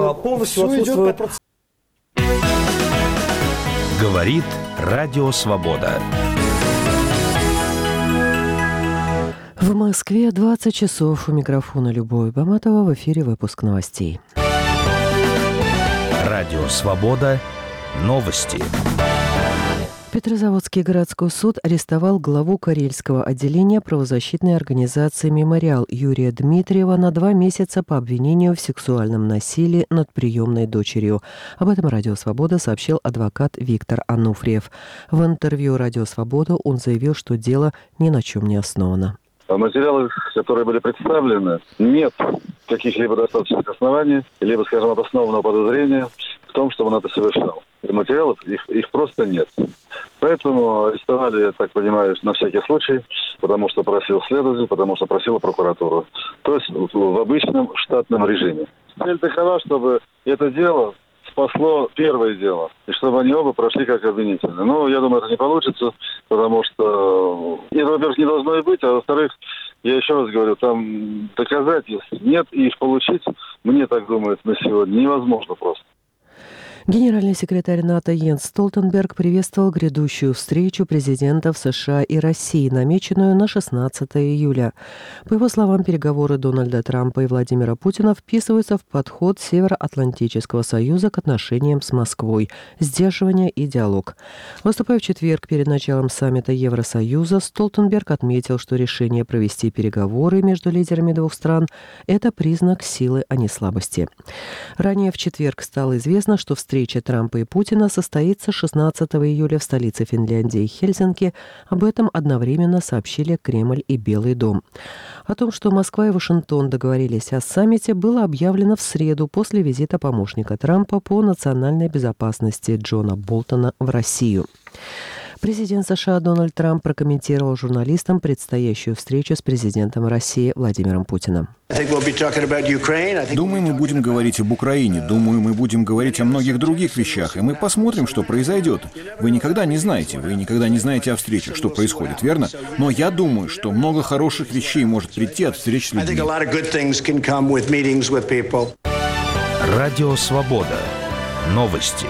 полностью отсутствует... Говорит Радио Свобода. В Москве 20 часов. У микрофона Любовь Баматова. В эфире выпуск новостей. Радио Свобода. Новости. Петрозаводский городской суд арестовал главу Карельского отделения правозащитной организации «Мемориал» Юрия Дмитриева на 2 месяца по обвинению в сексуальном насилии над приемной дочерью. Об этом Радио Свобода сообщил адвокат Виктор Ануфриев. В интервью Радио Свобода он заявил, что дело ни на чем не основано. В материалах, которые были представлены, нет каких-либо достаточных оснований, либо, скажем, обоснованного подозрения в том, что он это совершал. И материалов их просто нет. Поэтому арестовали, я так понимаю, на всякий случай, потому что просил следователь, потому что просила прокуратура. То есть в обычном штатном режиме. Цель такова, чтобы это дело спасло первое дело, и чтобы они оба прошли как обвинительные. Но я думаю, это не получится, потому что это, во-первых, не должно и быть, а во-вторых, я еще раз говорю, там доказательств нет, и их получить, мне так думают, на сегодня невозможно просто. Генеральный секретарь НАТО Йенс Столтенберг приветствовал грядущую встречу президентов США и России, намеченную на 16 июля. По его словам, переговоры Дональда Трампа и Владимира Путина вписываются в подход Североатлантического союза к отношениям с Москвой, сдерживание и диалог. Выступая в четверг перед началом саммита Евросоюза, Столтенберг отметил, что решение провести переговоры между лидерами двух стран – это признак силы, а не слабости. Ранее в четверг стало известно, что встреча Трампа и Путина состоится 16 июля в столице Финляндии Хельсинки. Об этом одновременно сообщили Кремль и Белый дом. О том, что Москва и Вашингтон договорились о саммите, было объявлено в среду после визита помощника Трампа по национальной безопасности Джона Болтона в Россию. Президент США Дональд Трамп прокомментировал журналистам предстоящую встречу с президентом России Владимиром Путиным. Думаю, мы будем говорить об Украине. Думаю, мы будем говорить о многих других вещах. И мы посмотрим, что произойдет. Вы никогда не знаете о встречах, что происходит, верно? Но я думаю, что много хороших вещей может прийти от встреч с людьми. Радио Свобода. Новости.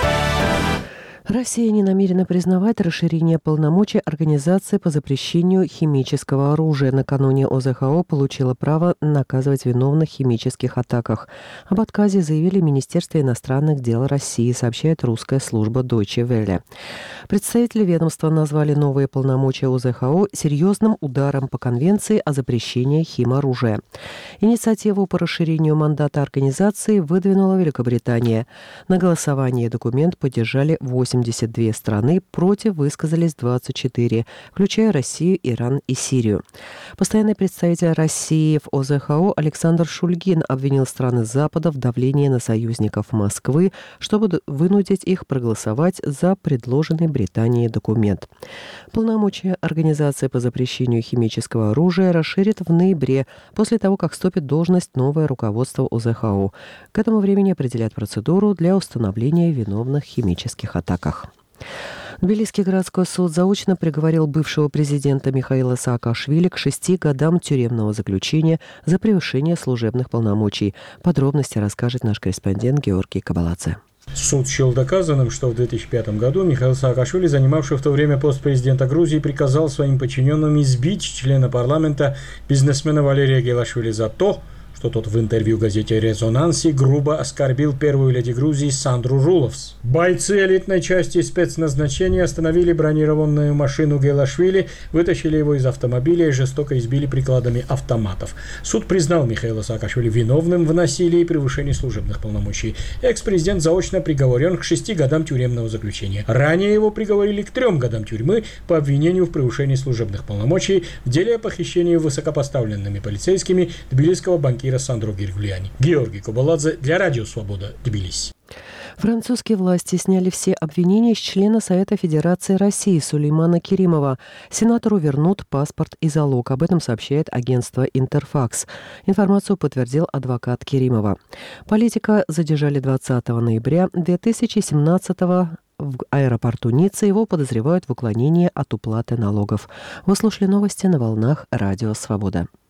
Россия не намерена признавать расширение полномочий Организации по запрещению химического оружия. Накануне ОЗХО получила право наказывать виновных в химических атаках. Об отказе заявили в Министерстве иностранных дел России, сообщает русская служба Deutsche Welle. Представители ведомства назвали новые полномочия ОЗХО серьезным ударом по Конвенции о запрещении химоружия. Инициативу по расширению мандата организации выдвинула Великобритания. На голосовании документ поддержали 82 страны, против высказались 24, включая Россию, Иран и Сирию. Постоянный представитель России в ОЗХО Александр Шульгин обвинил страны Запада в давлении на союзников Москвы, чтобы вынудить их проголосовать за предложенный Британией документ. Полномочия Организации по запрещению химического оружия расширят в ноябре, после того, как вступит в должность новое руководство ОЗХО. К этому времени определят процедуру для установления виновных в химических атаках. Тбилисский городской суд заочно приговорил бывшего президента Михаила Саакашвили к 6 годам тюремного заключения за превышение служебных полномочий. Подробности расскажет наш корреспондент Георгий Кабаладзе. Суд счел доказанным, что в 2005 году Михаил Саакашвили, занимавший в то время пост президента Грузии, приказал своим подчиненным избить члена парламента бизнесмена Валерия Гелашвили за то, что тот в интервью газете «Резонанси» грубо оскорбил первую леди Грузии Сандру Руловс. Бойцы элитной части спецназначения остановили бронированную машину Гелашвили, вытащили его из автомобиля и жестоко избили прикладами автоматов. Суд признал Михаила Саакашвили виновным в насилии и превышении служебных полномочий. Экс-президент заочно приговорен к 6 годам тюремного заключения. Ранее его приговорили к 3 годам тюрьмы по обвинению в превышении служебных полномочий в деле о похищении высокопоставленными полицейскими тбилисского банкира Сандру Гиргулиани. Георгий Кабаладзе для Радио Свобода, Тбилиси. Французские власти сняли все обвинения с члена Совета Федерации России Сулеймана Керимова. Сенатору вернут паспорт и залог. Об этом сообщает агентство «Интерфакс». Информацию подтвердил адвокат Керимова. Политика задержали 20 ноября 2017 года. В аэропорту Ниццы его подозревают в уклонении от уплаты налогов. Вы слушали новости на волнах Радио Свобода.